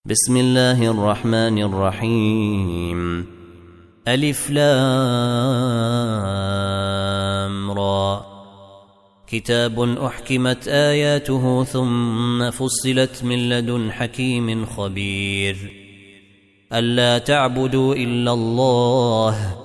بسم الله الرحمن الرحيم. ألف لام را. كتاب أحكمت آياته ثم فصلت من لدن حكيم خبير. ألا تعبدوا إلا الله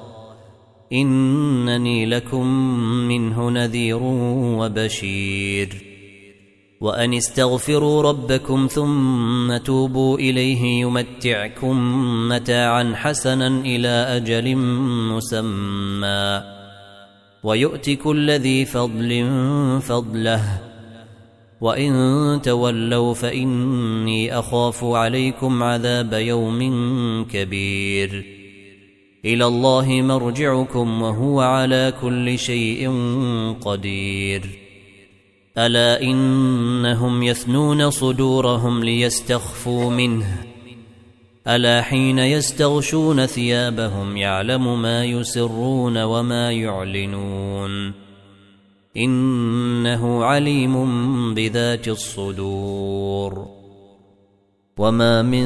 إنني لكم منه نذير وبشير. وأن استغفروا ربكم ثم توبوا إليه يمتعكم متاعا حسنا إلى أجل مسمى ويؤت كل ذي فضل فضله وإن تولوا فإني أخاف عليكم عذاب يوم كبير. إلى الله مرجعكم وهو على كل شيء قدير. ألا إنهم يثنون صدورهم ليستخفوا منه ألا حين يستغشون ثيابهم يعلم ما يسرون وما يعلنون إنه عليم بذات الصدور. وما من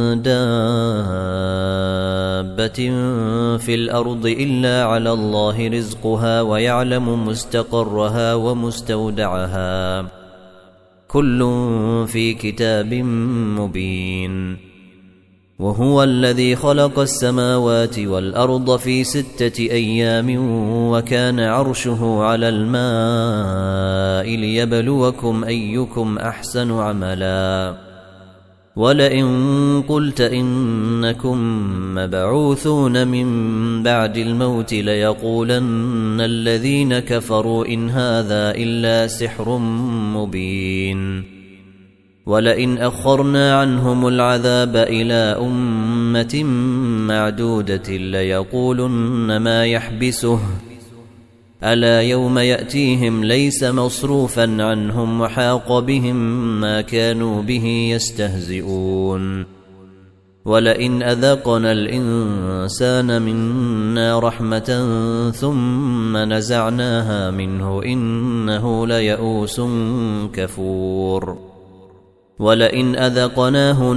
دابة في الأرض إلا على الله رزقها ويعلم مستقرها ومستودعها كل في كتاب مبين. وهو الذي خلق السماوات والأرض في 6 أيام وكان عرشه على الماء ليبلوكم أيكم أحسن عملا. ولئن قلت إنكم مبعوثون من بعد الموت ليقولن الذين كفروا إن هذا إلا سحر مبين. ولئن أخرنا عنهم العذاب إلى أمة معدودة ليقولن ما يحبسه ألا يوم يأتيهم ليس مصروفا عنهم وحاق بهم ما كانوا به يستهزئون. ولئن أذقنا الإنسان منا رحمة ثم نزعناها منه إنه ليئوس كفور. ولئن أذقناه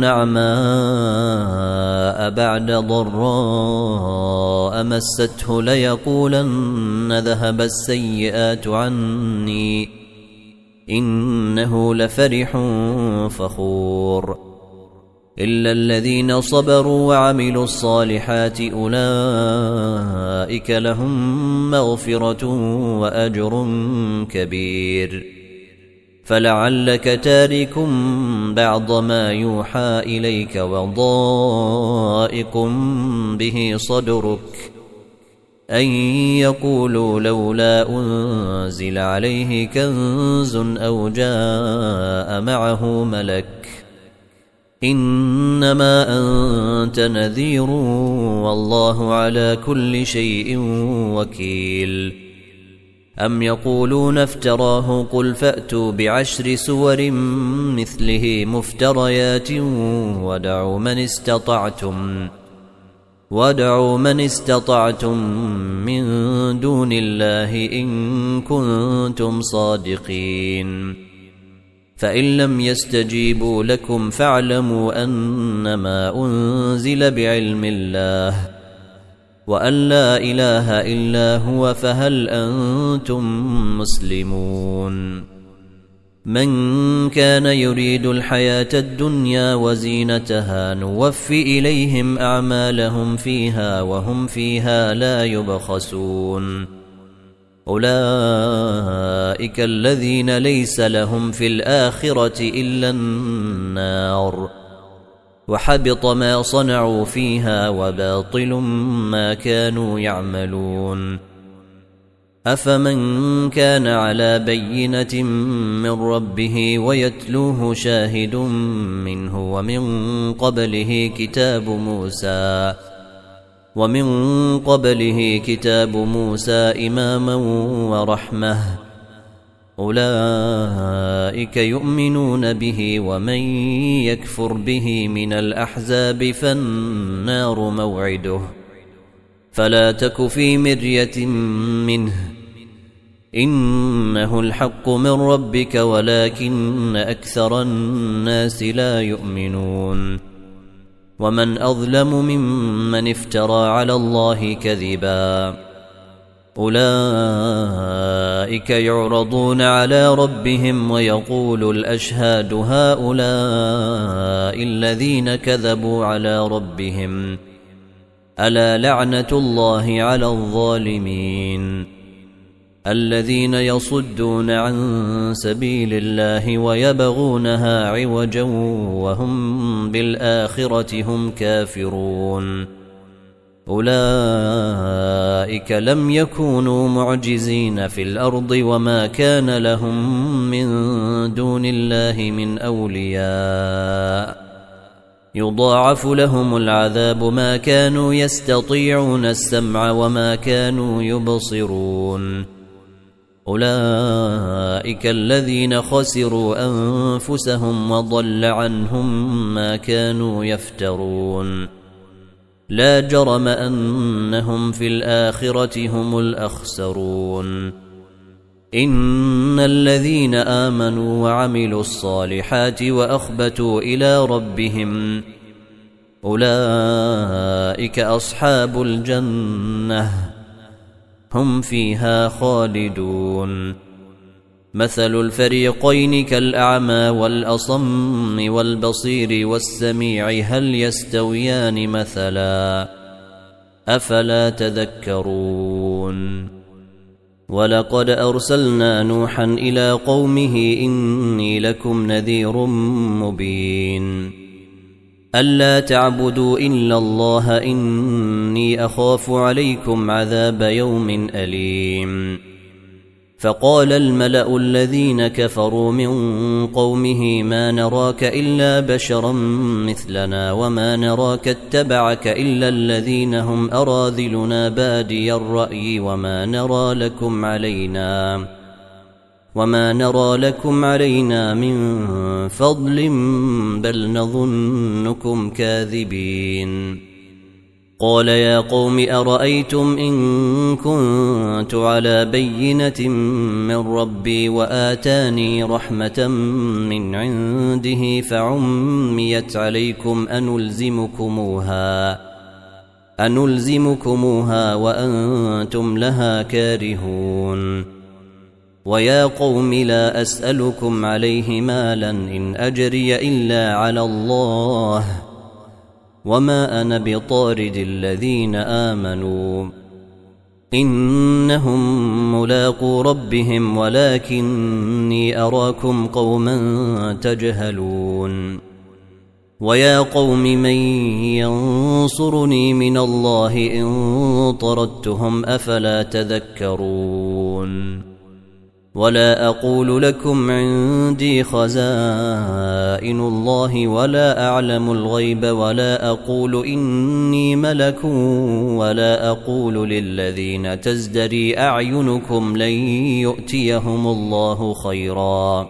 نعماء بعد ضراء مسته ليقولن ذهب السيئات عني إنه لفرح فخور. إلا الذين صبروا وعملوا الصالحات أولئك لهم مغفرة وأجر كبير. فلعلك تارك بعض ما يوحى إليك وضائق به صدرك أن يقولوا لولا أنزل عليه كنز أو جاء معه ملك إنما أنت نذير والله على كل شيء وكيل. أم يقولون افتراه قل فأتوا ب10 سور مثله مفتريات ودعوا من استطعتم من دون الله إن كنتم صادقين. فإن لم يستجيبوا لكم فاعلموا أنما أنزل بعلم الله وأن لا إله إلا هو فهل أنتم مسلمون. من كان يريد الحياة الدنيا وزينتها نوفي إليهم أعمالهم فيها وهم فيها لا يبخسون. أولئك الذين ليس لهم في الآخرة إلا النار وحبط ما صنعوا فيها وباطل ما كانوا يعملون. أفمن كان على بينة من ربه ويتلوه شاهد منه ومن قبله كتاب موسى إماما ورحمة أولئك يؤمنون به ومن يكفر به من الأحزاب فالنار موعده فلا تك في مرية منه إنه الحق من ربك ولكن أكثر الناس لا يؤمنون ومن أظلم ممن افترى على الله كذبا أولئك يعرضون على ربهم ويقول الأشهاد هؤلاء الذين كذبوا على ربهم ألا لعنة الله على الظالمين الذين يصدون عن سبيل الله ويبغونها عوجا وهم بالآخرة هم كافرون أولئك لم يكونوا معجزين في الأرض وما كان لهم من دون الله من أولياء يضاعف لهم العذاب ما كانوا يستطيعون السمع وما كانوا يبصرون أولئك الذين خسروا أنفسهم وضل عنهم ما كانوا يفترون لا جرم أنهم في الآخرة هم الأخسرون إن الذين آمنوا وعملوا الصالحات وأخبتوا إلى ربهم أولئك أصحاب الجنة هم فيها خالدون مثل الفريقين كالأعمى والأصم والبصير والسميع هل يستويان مثلا أفلا تذكرون ولقد أرسلنا نوحا إلى قومه إني لكم نذير مبين ألا تعبدوا إلا الله إني أخاف عليكم عذاب يوم أليم فقال الملأ الذين كفروا من قومه ما نراك إلا بشرا مثلنا وما نراك اتبعك إلا الذين هم أراذلنا بادي الرأي وما نرى لكم علينا من فضل بل نظنكم كاذبين قال يا قوم أرأيتم إن كنت على بينة من ربي وآتاني رحمة من عنده فعميت عليكم أنلزمكموها وأنتم لها كارهون ويا قوم لا أسألكم عليه مالا إن أجري إلا على الله وما أنا بطارد الذين آمنوا إنهم ملاقو ربهم ولكني أراكم قوما تجهلون ويا قوم من ينصرني من الله إن طردتهم أفلا تذكرون ولا أقول لكم عندي خزائن الله ولا أعلم الغيب ولا أقول إني ملك ولا أقول للذين تزدري أعينكم لن يؤتيهم الله خيرا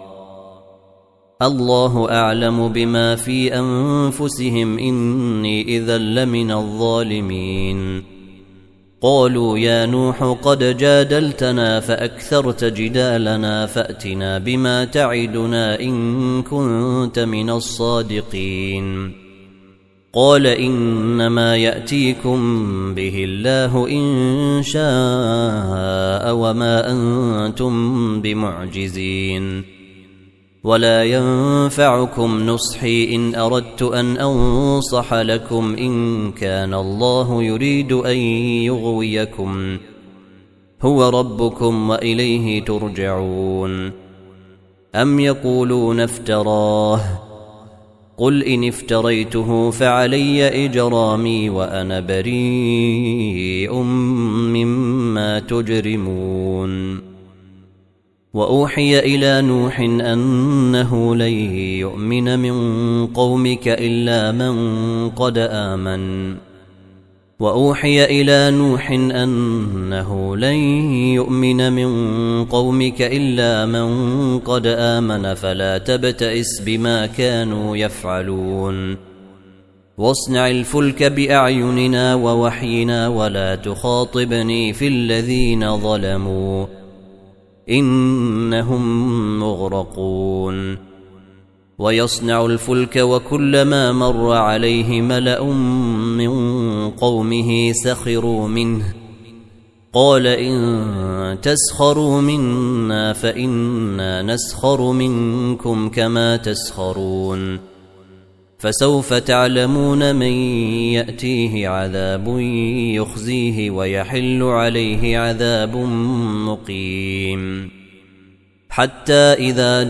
الله أعلم بما في أنفسهم إني إذا لمن الظالمين قالوا يا نوح قد جادلتنا فأكثرت جدالنا فأتنا بما تعدنا إن كنت من الصادقين قال إنما يأتيكم به الله إن شاء وما أنتم بمعجزين ولا ينفعكم نصحي إن أردت أن أنصح لكم إن كان الله يريد أن يغويكم هو ربكم وإليه ترجعون أم يقولون افتراه قل إن افتريته فعلي إجرامي وأنا بريء مما تجرمون وأوحي إلى نوح أنه لن يؤمن من قومك إلا من قد آمن وأوحي إلى نوح أنه لن يؤمن من قومك إلا من قد آمن فلا تبتئس بما كانوا يفعلون واصنع الفلك بأعيننا ووحينا ولا تخاطبني في الذين ظلموا إنهم مغرقون ويصنع الفلك وكلما مر عليه ملأ من قومه سخروا منه قال إن تسخروا منا فإنا نسخر منكم كما تسخرون فسوف تعلمون من يأتيه عذاب يخزيه ويحل عليه عذاب مقيم حتى إذا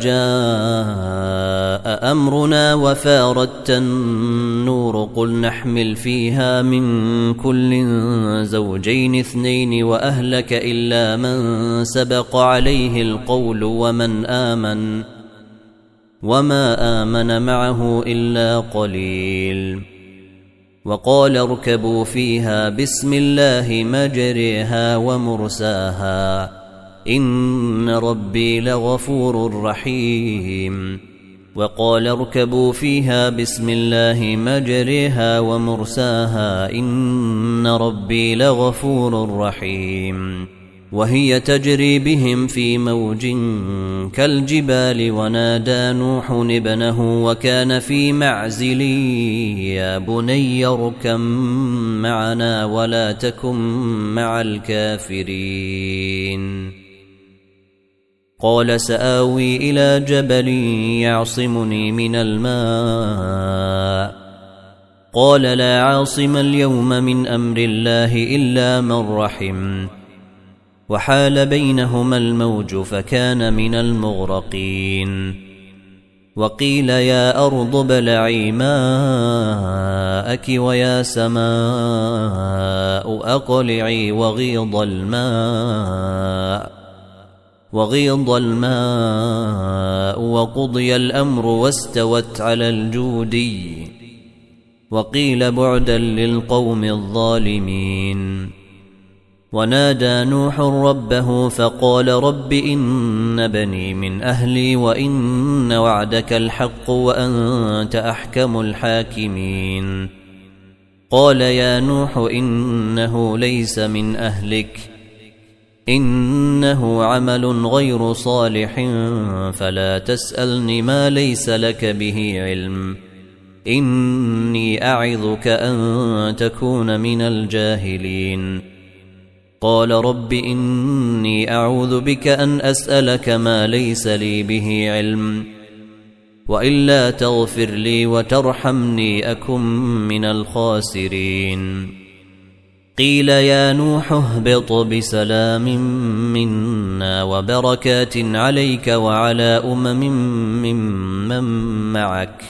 جاء أمرنا وفارت النور قل نحمل فيها من كل زوجين اثنين وأهلك إلا من سبق عليه القول وما آمن معه إلا قليل وقال اركبوا فيها بسم الله مجريها ومرساها إن ربي لغفور رحيم وقال اركبوا فيها بسم الله مجريها ومرساها إن ربي لغفور رحيم وهي تجري بهم في موج كالجبال ونادى نوح ابنه وكان في معزل يا بني اركب معنا ولا تكن مع الكافرين قال سآوي إلى جبل يعصمني من الماء قال لا عاصم اليوم من أمر الله إلا من رحم وحال بينهما الموج فكان من المغرقين وقيل يا أرض ابلعي ماءك ويا سماء أقلعي وغيض الماء وقضي الأمر واستوت على الجودي وقيل بعدا للقوم الظالمين ونادى نوح ربه فقال رب إن بني من أهلي وإن وعدك الحق وأنت أحكم الحاكمين قال يا نوح إنه ليس من أهلك إنه عمل غير صالح فلا تسألني ما ليس لك به علم إني أعظك أن تكون من الجاهلين قال رب إني أعوذ بك أن أسألك ما ليس لي به علم وإلا تغفر لي وترحمني أكن من الخاسرين قيل يا نوح اهبط بسلام منا وبركات عليك وعلى ممن معك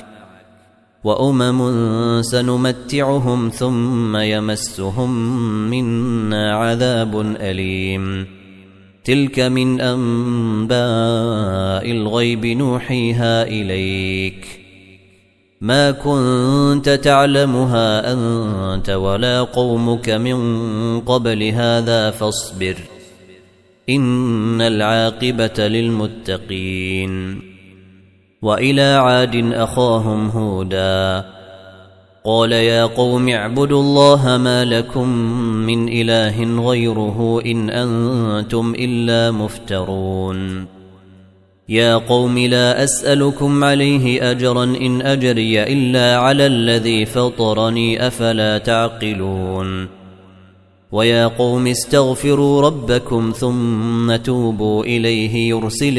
وأمم سنمتعهم ثم يمسهم منا عذاب أليم تلك من أنباء الغيب نوحيها إليك ما كنت تعلمها أنت ولا قومك من قبل هذا فاصبر إن العاقبة للمتقين وإلى عاد أخاهم هودا قال يا قوم اعبدوا الله ما لكم من إله غيره إن أنتم إلا مفترون يا قوم لا أسألكم عليه أجرا إن أجري إلا على الذي فطرني أفلا تعقلون ويا قوم استغفروا ربكم ثم توبوا إليه يرسل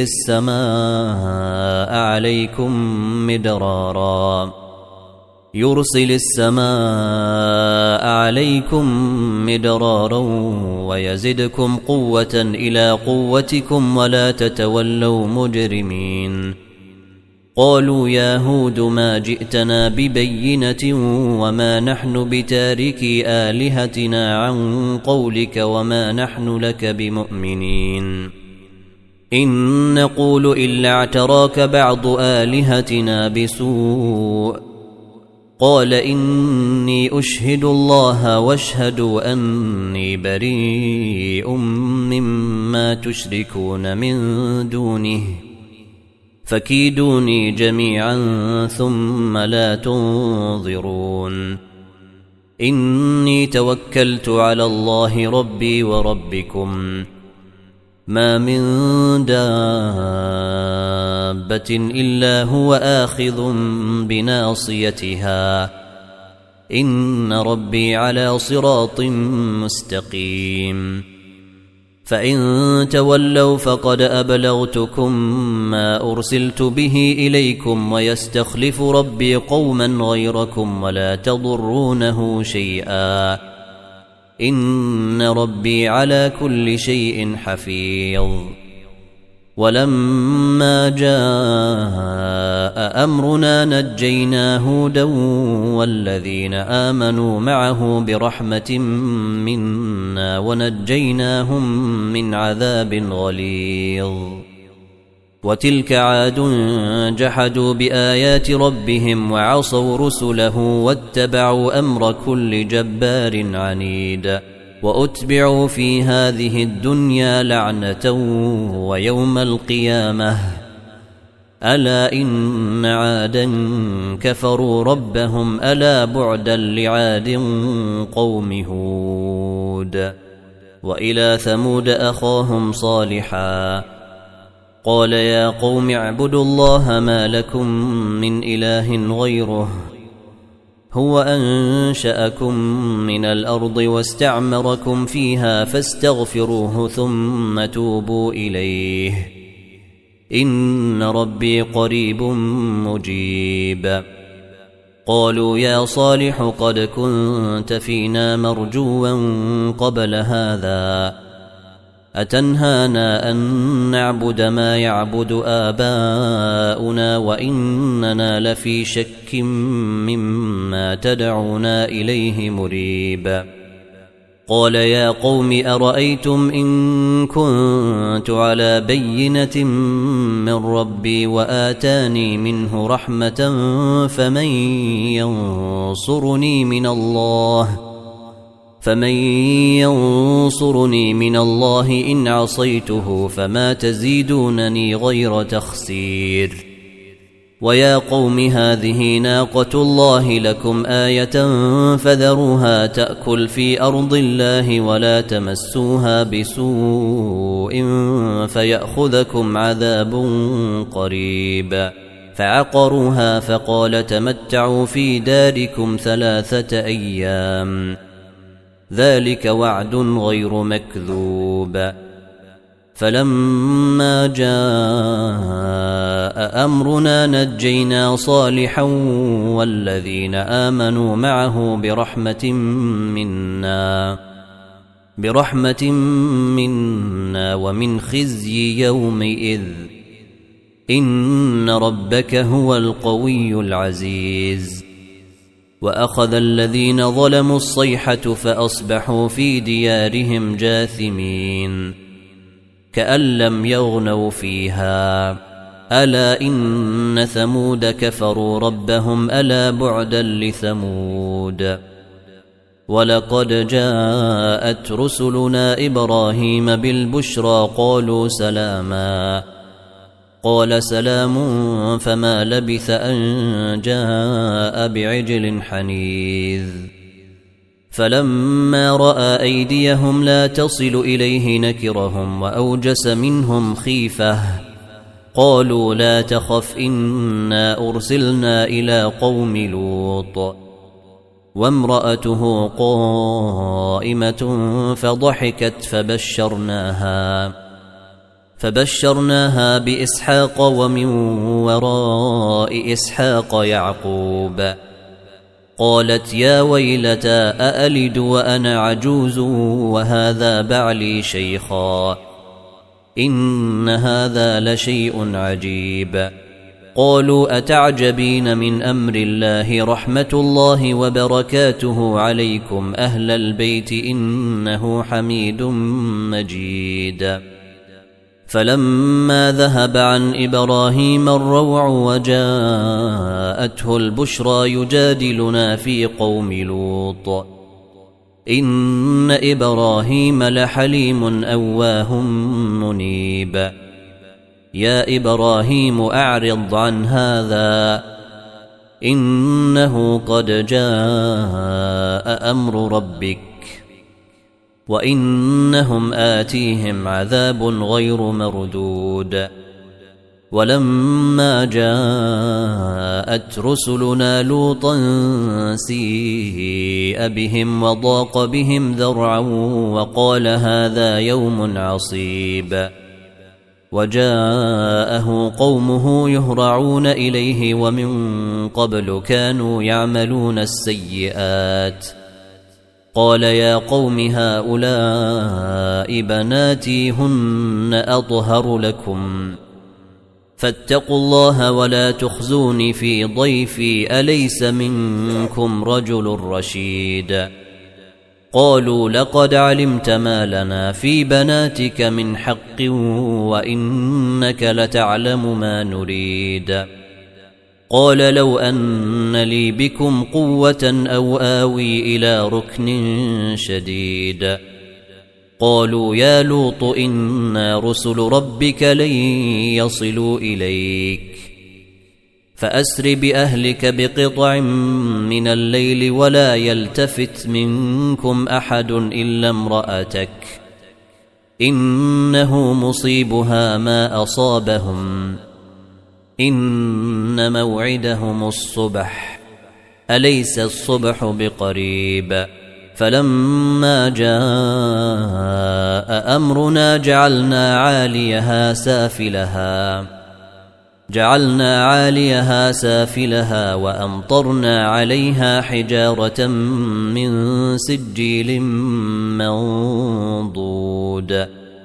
السماء عليكم مدرارا ويزدكم قوة إلى قوتكم ولا تتولوا مجرمين قالوا يا هود ما جئتنا ببينة وما نحن بتاركي آلهتنا عن قولك وما نحن لك بمؤمنين إن نقول إلا اعتراك بعض آلهتنا بسوء قال إني أشهد الله واشهدوا أني بريء مما تشركون من دونه فكيدوني جميعا ثم لا تنظرون إني توكلت على الله ربي وربكم ما من دابة إلا هو آخذ بناصيتها إن ربي على صراط مستقيم فإن تولوا فقد أبلغتكم ما أرسلت به إليكم ويستخلف ربي قوما غيركم ولا تضرونه شيئا إن ربي على كل شيء حفيظ. ولما جاء أمرنا نجينا هودا والذين آمنوا معه برحمة منا ونجيناهم من عذاب غليظ. وتلك عاد جحدوا بآيات ربهم وعصوا رسله واتبعوا أمر كل جبار عنيد وأتبعوا في هذه الدنيا لعنة ويوم القيامة ألا إن عادا كفروا ربهم ألا بعدا لعاد قوم هود. وإلى ثمود أخاهم صالحا قال يا قوم اعبدوا الله ما لكم من إله غيره هو أنشأكم من الأرض واستعمركم فيها فاستغفروه ثم توبوا إليه إن ربي قريب مجيب. قالوا يا صالح قد كنت فينا مرجوا قبل هذا أتنهانا أن نعبد ما يعبد آباؤنا وإننا لفي شك مما تدعونا إليه مريب. قال يا قوم أرأيتم إن كنت على بينة من ربي وآتاني منه رحمة فمن ينصرني من الله إن عصيته فما تزيدونني غير تخسير. ويا قوم هذه ناقة الله لكم آية فذروها تأكل في أرض الله ولا تمسوها بسوء فيأخذكم عذاب قريب. فعقروها فقال تمتعوا في داركم 3 أيام ذلك وعد غير مكذوب. فلما جاء أمرنا نجينا صالحا والذين آمنوا معه برحمة منا ومن خزي يومئذ إن ربك هو القوي العزيز. وأخذ الذين ظلموا الصيحة فأصبحوا في ديارهم جاثمين كأن لم يغنوا فيها ألا إن ثمود كفروا ربهم ألا بعدا لثمود. ولقد جاءت رسلنا إبراهيم بالبشرى قالوا سلاما قال سلام فما لبث أن جاء بعجل حنيذ. فلما رأى أيديهم لا تصل إليه نكرهم وأوجس منهم خيفة قالوا لا تخف إنا أرسلنا إلى قوم لوط وامرأته قائمة فضحكت فبشرناها بإسحاق ومن وراء إسحاق يعقوب. قالت يا ويلتى أألد وأنا عجوز وهذا بعلي شيخا إن هذا لشيء عجيب. قالوا أتعجبين من أمر الله رحمة الله وبركاته عليكم أهل البيت إنه حميد مجيد. فلما ذهب عن إبراهيم الروع وجاءته البشرى يجادلنا في قوم لوط إن إبراهيم لحليم أواه منيب. يا إبراهيم أعرض عن هذا إنه قد جاء أمر ربك وإنهم آتيهم عذاب غير مردود. ولما جاءت رسلنا لوطا سيء بهم وضاق بهم ذرعا وقال هذا يوم عصيب. وجاءه قومه يهرعون إليه ومن قبل كانوا يعملون السيئات. قال يا قوم هؤلاء بناتي هن أطهر لكم فاتقوا الله ولا تخزوني في ضيفي أليس منكم رجل رشيد. قالوا لقد علمت ما لنا في بناتك من حق وإنك لتعلم ما نريد. قال لو أن لي بكم قوة أو آوي إلى ركن شديد. قالوا يا لوط إنا رسل ربك لن يصلوا إليك فأسر بأهلك بقطع من الليل ولا يلتفت منكم أحد إلا امرأتك إنه مصيبها ما أصابهم إن موعدهم الصبح أليس الصبح بقريب. فلما جاء أمرنا جعلنا عاليها سافلها وأمطرنا عليها حجارة من سجيل منضود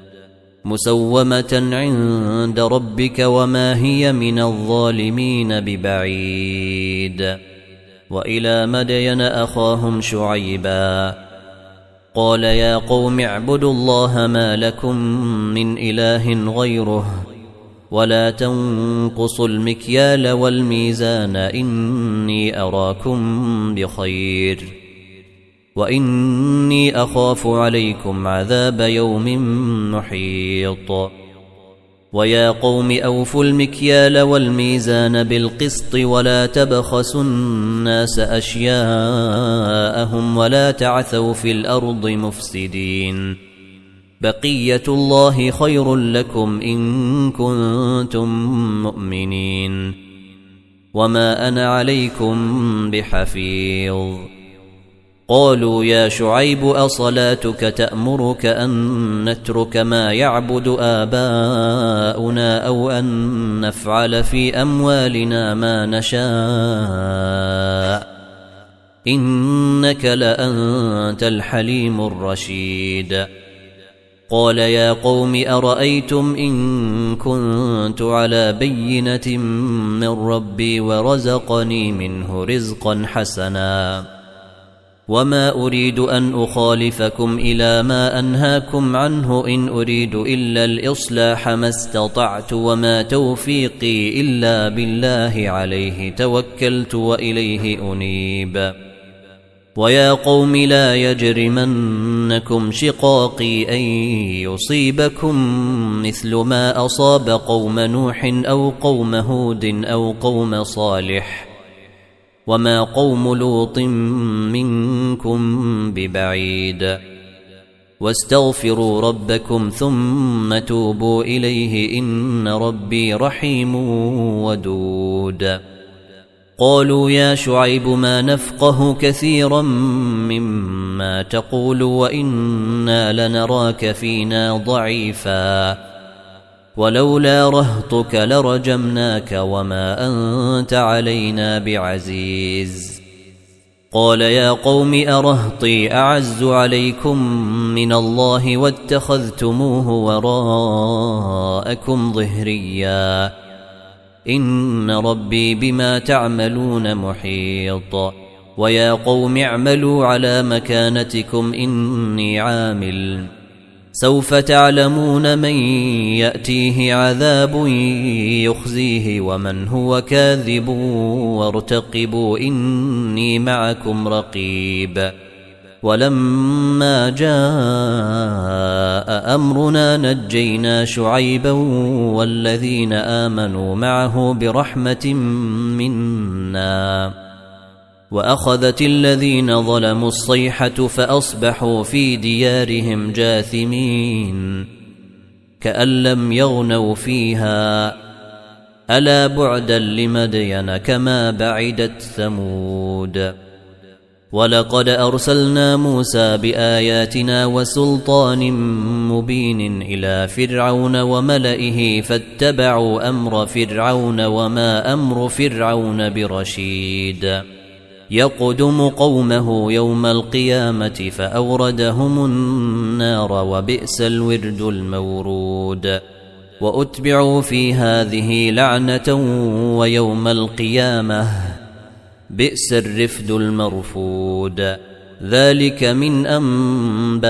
مسومة عند ربك وما هي من الظالمين ببعيد. وإلى مدين أخاهم شعيبا قال يا قوم اعبدوا الله ما لكم من إله غيره ولا تنقصوا المكيال والميزان إني أراكم بخير وإني أخاف عليكم عذاب يوم محيط. ويا قوم أوفوا المكيال والميزان بالقسط ولا تبخسوا الناس أشياءهم ولا تعثوا في الأرض مفسدين. بقية الله خير لكم إن كنتم مؤمنين وما أنا عليكم بحفيظ. قالوا يا شعيب أصلاتك تأمرك أن نترك ما يعبد آباؤنا أو أن نفعل في أموالنا ما نشاء إنك لأنت الحليم الرشيد. قال يا قوم أرأيتم إن كنت على بينة من ربي ورزقني منه رزقا حسنا وما أريد أن أخالفكم إلى ما أنهاكم عنه إن أريد إلا الإصلاح ما استطعت وما توفيقي إلا بالله عليه توكلت وإليه أنيب. ويا قوم لا يجرمنكم شقاقي أن يصيبكم مثل ما أصاب قوم نوح أو قوم هود أو قوم صالح وما قوم لوط منكم ببعيد. واستغفروا ربكم ثم توبوا إليه إن ربي رحيم ودود. قالوا يا شعيب ما نفقه كثيرا مما تقول وإنا لنراك فينا ضعيفا ولولا رهطك لرجمناك وما أنت علينا بعزيز. قال يا قوم أرهطي أعز عليكم من الله واتخذتموه وراءكم ظهريا إن ربي بما تعملون محيط. ويا قوم اعملوا على مكانتكم إني عامل سوف تعلمون من يأتيه عذاب يخزيه ومن هو كاذب وارتقبوا إني معكم رقيب. ولما جاء أمرنا نجينا شعيبا والذين آمنوا معه برحمة منا وأخذت الذين ظلموا الصيحة فأصبحوا في ديارهم جاثمين كأن لم يغنوا فيها ألا بعدا لمدين كما بعدت ثمود. ولقد أرسلنا موسى بآياتنا وسلطان مبين إلى فرعون وملئه فاتبعوا أمر فرعون وما أمر فرعون برشيد يقدم قومه يوم القيامة فأوردهم النار وبئس الورد المورود. وأتبعوا في هذه لعنة ويوم القيامة بئس الرفد المرفود. ذلك من أنباء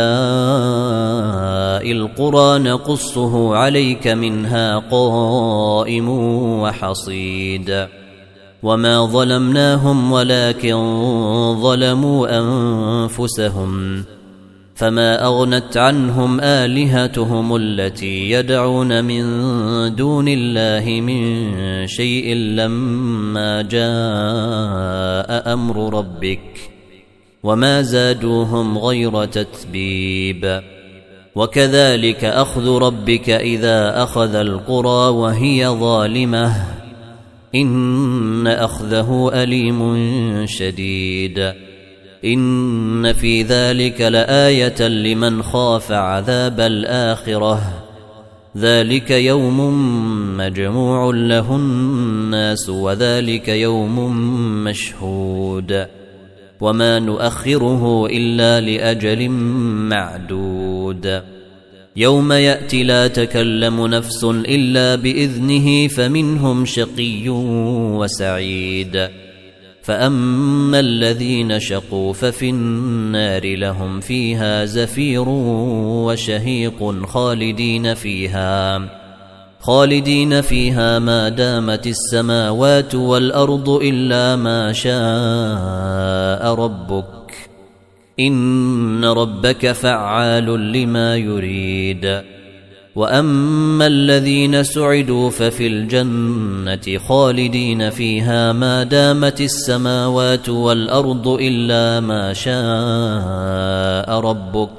القرى نقصه عليك منها قائم وحصيد. وما ظلمناهم ولكن ظلموا أنفسهم فما أغنت عنهم آلهتهم التي يدعون من دون الله من شيء لما جاء أمر ربك وما زادوهم غير تتبيب. وكذلك أخذ ربك إذا أخذ القرى وهي ظالمة إن أخذه أليم شديد. إن في ذلك لآية لمن خاف عذاب الآخرة ذلك يوم مجموع له الناس وذلك يوم مشهود وما نؤخره إلا لأجل معدود. يوم يأتي لا تكلم نفس إلا بإذنه فمنهم شقي وسعيد. فأما الذين شقوا ففي النار لهم فيها زفير وشهيق خالدين فيها ما دامت السماوات والأرض إلا ما شاء ربك إن ربك فعال لما يريد. وأما الذين سعدوا ففي الجنة خالدين فيها ما دامت السماوات والأرض إلا ما شاء ربك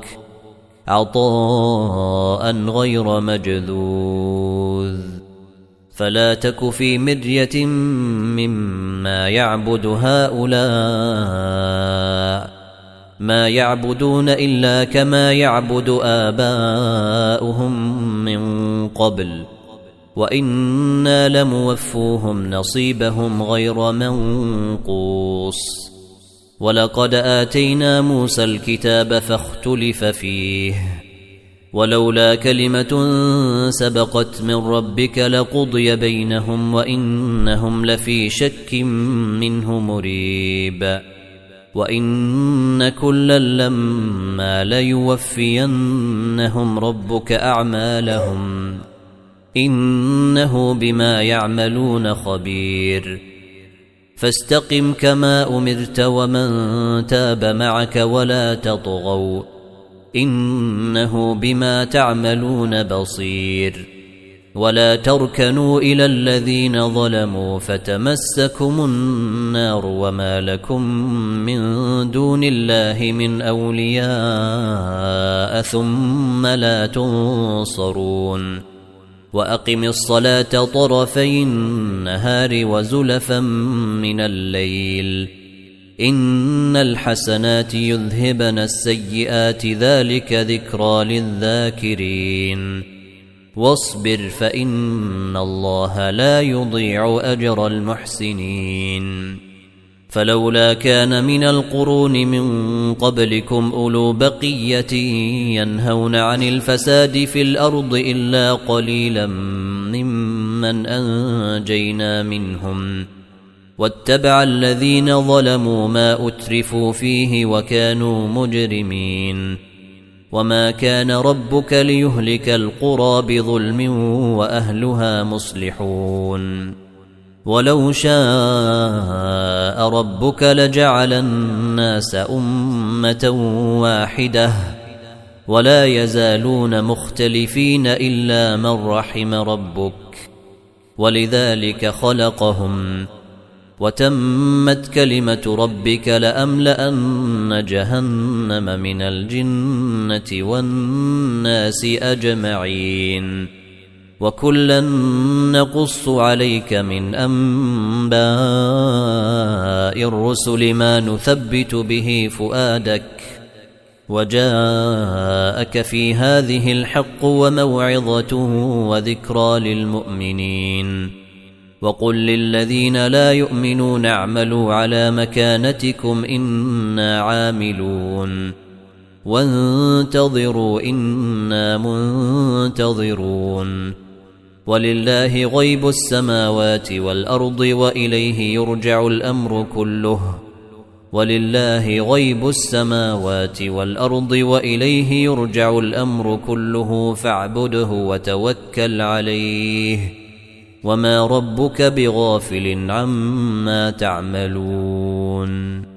عطاء غير مجذوذ. فلا تك في مرية مما يعبد هؤلاء ما يعبدون إلا كما يعبد آباؤهم من قبل وإنا لموفوهم نصيبهم غير منقوص. ولقد آتينا موسى الكتاب فاختلف فيه ولولا كلمة سبقت من ربك لقضي بينهم وإنهم لفي شك منه مريب. وإن كلا لما ليوفينهم ربك أعمالهم إنه بما يعملون خبير. فاستقم كما أمرت ومن تاب معك ولا تطغوا إنه بما تعملون بصير. ولا تركنوا إلى الذين ظلموا فتمسكم النار وما لكم من دون الله من أولياء ثم لا تنصرون. وأقم الصلاة طرفي النهار وزلفا من الليل إن الحسنات يذهبن السيئات ذلك ذكرى للذاكرين. واصبر فإن الله لا يضيع أجر المحسنين. فلولا كان من القرون من قبلكم أولو بقية ينهون عن الفساد في الأرض إلا قليلا ممن أنجينا منهم واتبع الذين ظلموا ما أترفوا فيه وكانوا مجرمين. وما كان ربك ليهلك القرى بظلم وأهلها مصلحون. ولو شاء ربك لجعل الناس أمة واحدة ولا يزالون مختلفين إلا من رحم ربك ولذلك خلقهم وتمت كلمة ربك لأملأن جهنم من الجنة والناس أجمعين وكلا نقص عليك من أنباء الرسل ما نثبت به فؤادك وجاءك في هذه الحق وموعظة وذكرى للمؤمنين وقل للذين لا يؤمنون اعملوا على مكانتكم إنا عاملون وانتظروا إنا منتظرون ولله غيب السماوات والأرض وإليه يرجع الأمر كله ولله غيب السماوات والأرض وإليه يرجع الأمر كله فاعبده وتوكل عليه وما ربك بغافل عما تعملون